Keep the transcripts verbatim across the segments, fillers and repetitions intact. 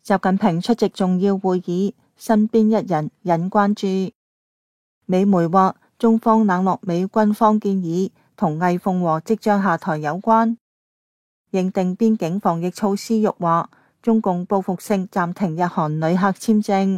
習近平出席重要會議，身邊一人引關注。美媒話中方冷落美軍方建議，同魏鳳和即將下台有關。認定邊境防疫措施辱華，中共報復性暫停日韓旅客簽證。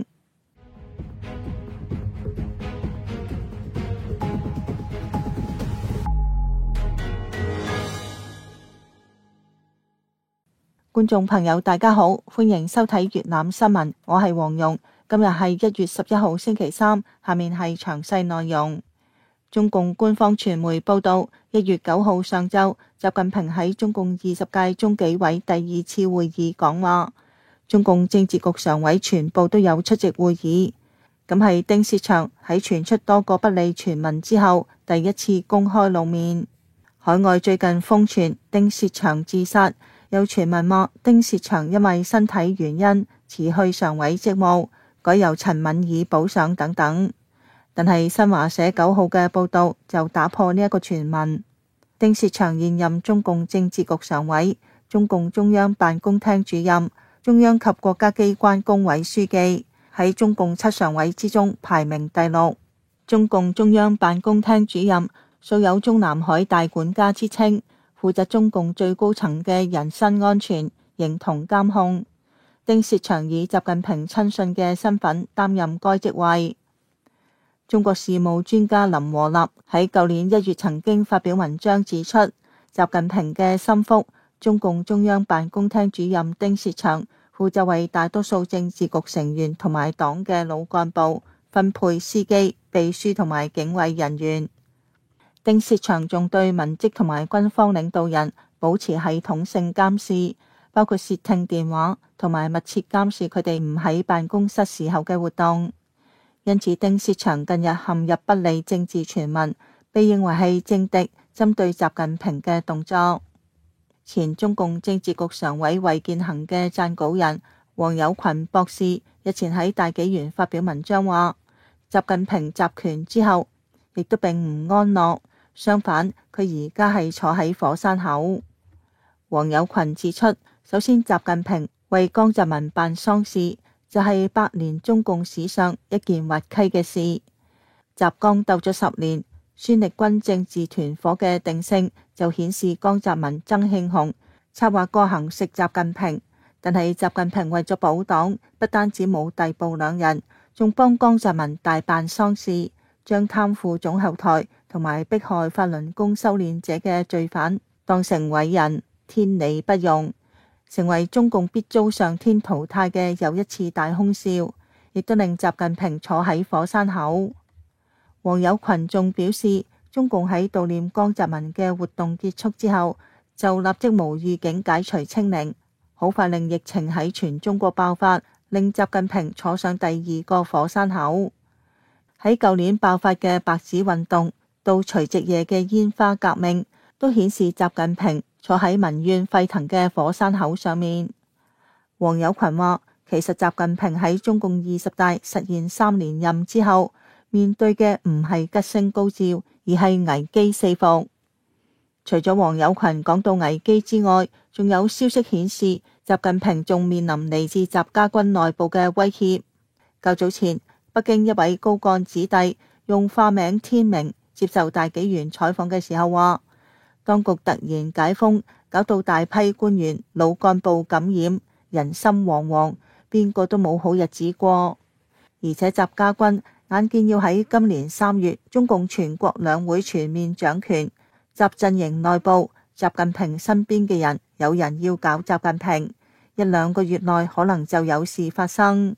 觀眾朋友大家好，歡迎收睇粵覽新聞，我係黃蓉。今日係一月十一號星期三，下面係詳細內容。中共官方傳媒報道，一月九號上晝，習近平喺中共二十屆中紀委第二次會議講話，中共政治局常委全部都有出席會議。咁係丁薛祥喺傳出多個不利傳聞之後，第一次公開露面。海外最近瘋傳丁薛祥自殺。有傳聞話丁薛祥因為身體原因辭去常委職務，改由陳敏爾補上等等。但係新華社九號嘅報道就打破呢一個傳聞。丁薛祥現任中共政治局常委、中共中央辦公廳主任、中央及國家機關工委書記，喺中共七常委之中排名第六。中共中央辦公廳主任素有中南海大管家之稱，負責中共最高層嘅人身安全、形同監控。丁薛祥以習近平親信嘅身份擔任該職位。中國事務專家林和立喺舊年一月曾經發表文章指出，習近平嘅心腹、中共中央辦公廳主任丁薛祥負責為大多數政治局成員同埋黨嘅老幹部分配司機、秘書同埋警衛人員。丁薛祥仲對文職同埋軍方領導人保持系統性監視，包括竊聽電話同埋密切監視佢哋唔喺辦公室時候嘅活動。因此丁薛祥近日陷入不利政治傳聞，被認為係政敵針對習近平嘅動作。前中共政治局常委衛健行嘅撰稿人王友群博士日前喺大紀元發表文章話，習近平集權之後亦都並唔安樂，相反，佢而家係坐喺火山口。王友群指出，首先習近平為江澤民辦喪事，就係百年中共史上一件滑稽嘅事。習江鬥咗十年，孫力軍政治團伙嘅定性就顯示江澤民、曾慶紅策劃過行食習近平，但係習近平為咗保黨，不單止冇逮捕兩人，仲幫江澤民大辦喪事，將貪腐總後台同埋迫害法輪功修煉者嘅罪犯當成偉人，天理不容，成為中共必遭上天淘汰嘅又一次大空笑，亦都令習近平坐喺火山口。王友群仲表示，中共喺悼念江澤民嘅活動結束之後，就立即無預警解除清零，好快令疫情喺全中國爆發，令習近平坐上第二個火山口。喺舊年爆發嘅白紙運動到除夕夜嘅煙花革命，都顯示習近平坐喺民怨沸騰嘅火山口上面。王友群話，其實習近平喺中共二十大實現三連任之後，面對嘅唔係吉星高照，而係危機四伏。除咗王友群講到危機之外，仲有消息顯示習近平仲面臨嚟自習家軍內部嘅威脅。較早前，北京一位高幹子弟用化名天明接受大紀元採訪嘅時候話，當局突然解封，搞到大批官員老幹部感染，人心惶惶，邊個都冇好日子過。而且習家軍眼見要喺今年三月中共全國兩會全面掌權，習陣營內部習近平身邊嘅人有人要搞習近平，一兩個月內可能就有事發生。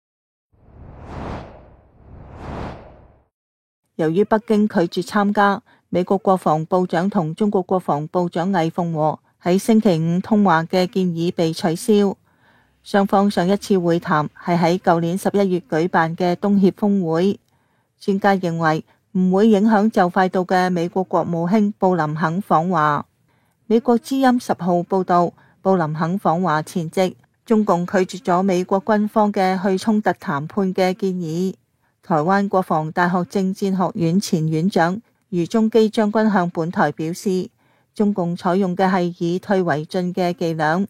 由於北京拒絕參加，美國國防部長同中國國防部長魏鳳和喺星期五通話嘅建議被取消。雙方上一次會談係喺舊年十一月舉辦嘅東協峰會。專家認為唔會影響就快到嘅美國國務卿布林肯訪華。美國之音十號報道，布林肯訪華前夕，中共拒絕咗美國軍方嘅去衝突談判嘅建議。台灣國防大學政戰學院前院長余宗基將軍向本台表示，中共採用嘅係以退為進嘅伎倆，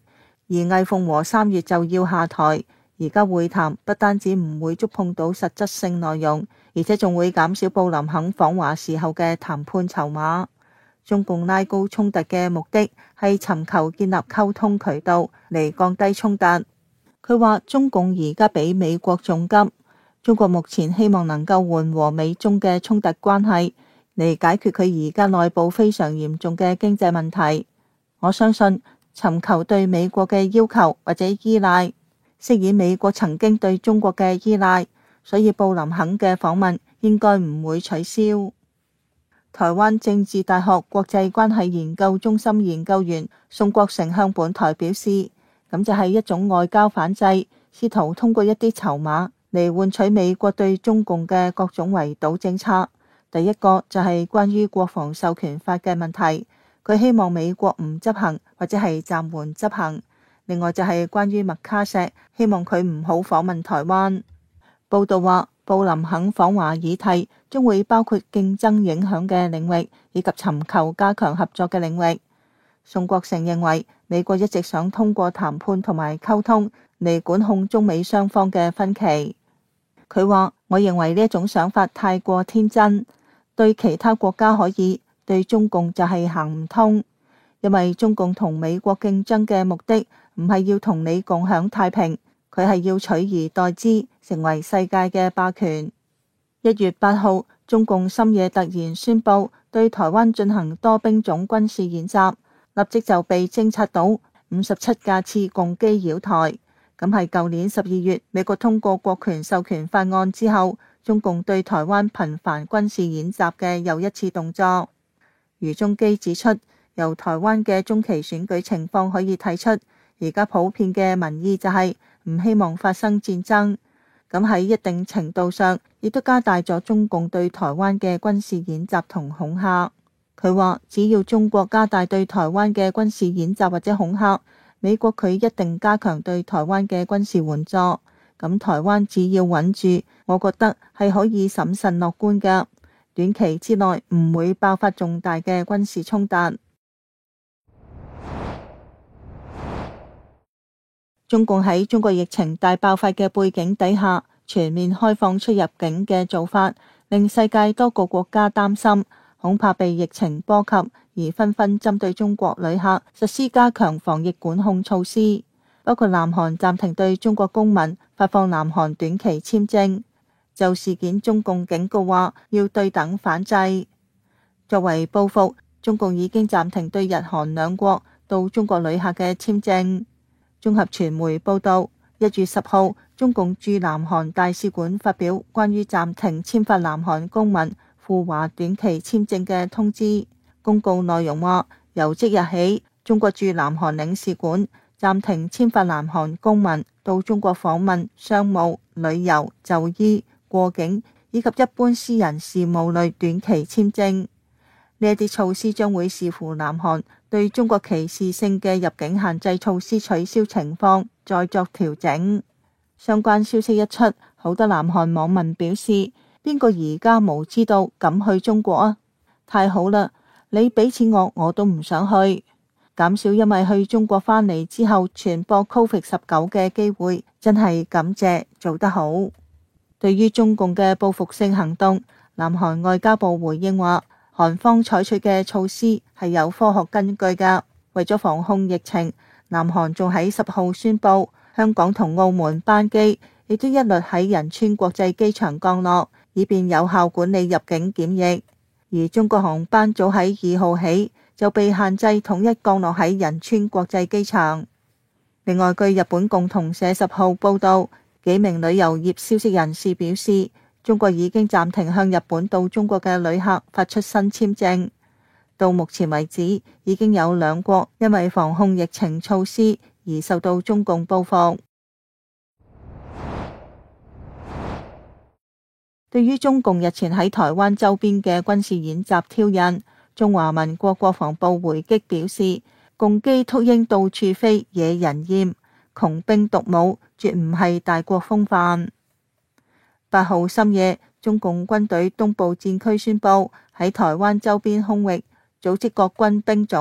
而魏鳳和三月就要下台。而家會談不單止唔會觸碰到實質性內容，而且仲會減少布林肯訪華時候嘅談判籌碼。中共拉高衝突嘅目的係尋求建立溝通渠道嚟降低衝突。佢話中共而家比美國仲急，中國目前希望能夠緩和美中嘅衝突關係，嚟解決佢而家內部非常嚴重嘅經濟問題。我相信尋求對美國嘅要求或者依賴，飾演美國曾經對中國嘅依賴，所以布林肯嘅訪問應該唔會取消。台灣政治大學國際關係研究中心研究員宋國成向本台表示，咁就係一種外交反制，試圖通過一啲籌碼嚟換取美國對中共嘅各種圍堵政策。第一個就係關於國防授權法嘅問題，佢希望美國唔執行或者係暫緩執行。另外就係關於麥卡錫，希望佢唔好訪問台灣。報道話，布林肯訪華議題將會包括競爭影響嘅領域，以及尋求加強合作嘅領域。宋國成認為，美國一直想通過談判同埋溝通嚟管控中美雙方嘅分歧。佢話：我認為呢一種想法太過天真，對其他國家可以，對中共就係行唔通。因為中共同美國競爭嘅目的唔係要同你共享太平，佢係要取而代之，成為世界嘅霸權。一月八號，中共深夜突然宣布對台灣進行多兵種軍事演習，立即就被偵察到五十七架次共機擾台。咁係舊年十二月美國通過國權授權法案之後，中共對台灣頻繁軍事演習嘅又一次動作。余中基指出，由台灣嘅中期選舉情況可以睇出，而家普遍嘅民意就係唔希望發生戰爭。咁喺一定程度上，亦都加大咗中共對台灣嘅軍事演習同恐嚇。佢話，只要中國加大對台灣嘅軍事演習或者恐嚇，美國佢一定加強對台灣嘅軍事援助。咁台灣只要穩住，我覺得係可以審慎樂觀㗎。短期之內唔會爆發重大嘅軍事衝突。中共喺中國疫情大爆發嘅背景底下，全面開放出入境嘅做法，令世界多個國家擔心，恐怕被疫情波及，而紛紛針對中國旅客實施加強防疫管控措施，包括南韓暫停對中國公民發放南韓短期簽證。就事件，中共警告話要對等反制。作為報復，中共已經暫停對日韓兩國到中國旅客嘅簽證。綜合傳媒報道，一月十號，中共駐南韓大使館發表關於暫停簽發南韓公民赴華短期簽證嘅通知。公告內容話，由即日起，中國駐南韓領事館暫停簽發南韓公民到中國訪問、商務、旅遊、就醫、過境以及一般私人事務類短期簽證。呢一啲措施將會視乎南韓對中國歧視性嘅入境限制措施取消情況，再作調整。相關消息一出，好多南韓網民表示：邊個而家無知道敢去中國啊？太好啦！你俾錢我，我都唔想去。減少因為去中國返嚟之後傳播 Covid 十九 嘅機會，真係感謝，做得好。對於中共嘅報復性行動，南韓外交部回應話，韓方採取嘅措施係有科學根據㗎。為咗防控疫情，南韓仲喺十號宣布，香港同澳門班機亦都一律喺仁川國際機場降落，以便有效管理入境檢疫。而中國航班早喺二號起就被限制統一降落喺仁川國際機場。另外，據日本共同社十號報道，幾名旅遊業消息人士表示，中國已經暫停向日本到中國嘅旅客發出新簽證。到目前為止，已經有兩國因為防控疫情措施而受到中共報復。對於中共日前喺台灣周邊嘅軍事演習挑釁，中華民國國防部回擊表示，共機禿鷹到處飛，惹人厭，窮兵黷武，絕唔係大國風範。八號深夜，中共軍隊東部戰區宣布喺台灣周邊空域組織各軍兵種，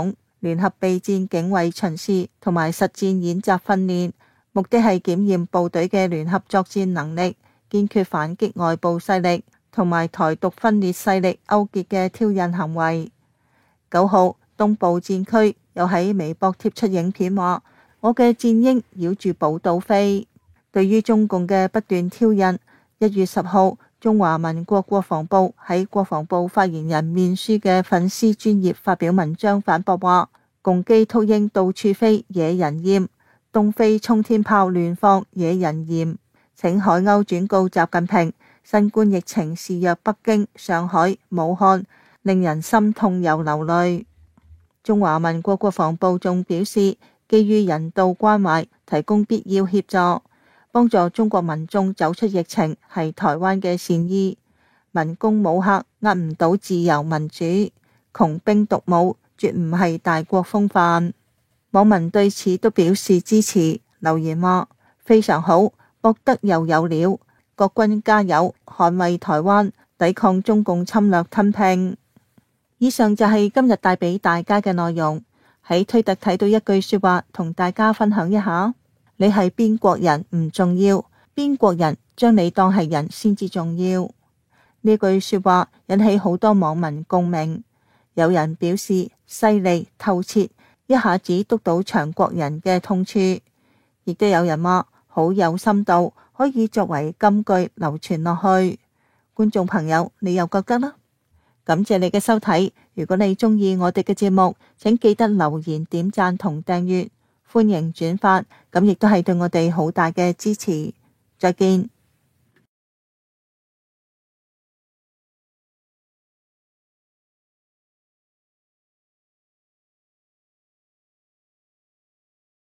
聯合備戰警衛巡視同埋實戰演習訓練，目的係檢驗部隊嘅聯合作戰能力，堅決反擊外部勢力同埋台獨分裂勢力勾結嘅挑釁行為。九號，東部戰區又喺微博貼出影片話：我嘅戰鷹繞住寶島飛。對於中共嘅不斷挑釁，一月十號，中華民國國防部喺國防部發言人面書嘅粉絲專頁發表文章反駁話：共機禿鷹到處飛，惹人厭；東飛沖天炮亂放，惹人嫌。請海鷗轉告習近平，新冠疫情肆虐北京、上海、武漢，令人心痛又流淚。中華民國國防部仲表示，基於人道關懷，提供必要協助，幫助中國民眾走出疫情，係台灣嘅善意。文攻武嚇壓唔到自由民主，窮兵黷武絕唔係大國風範。網民對此都表示支持，留言話非常好，博得又有料，國軍加油，捍衛台灣，抵抗中共侵略吞併。以上就係今日帶俾大家嘅內容。喺推特睇到一句說話，同大家分享一下：你係邊國人唔重要，邊國人將你當係人先至重要。呢句說話引起好多網民共鳴，有人表示犀利透徹，一下子督到長國人嘅痛處，亦都有人話好有深度，可以作為金句流傳落去。觀眾朋友，你又覺得呢？感謝你嘅收睇，如果你鍾意我哋嘅節目，請記得留言、點讚同訂閱，歡迎轉發，咁亦都係對我哋好大嘅支持。再見。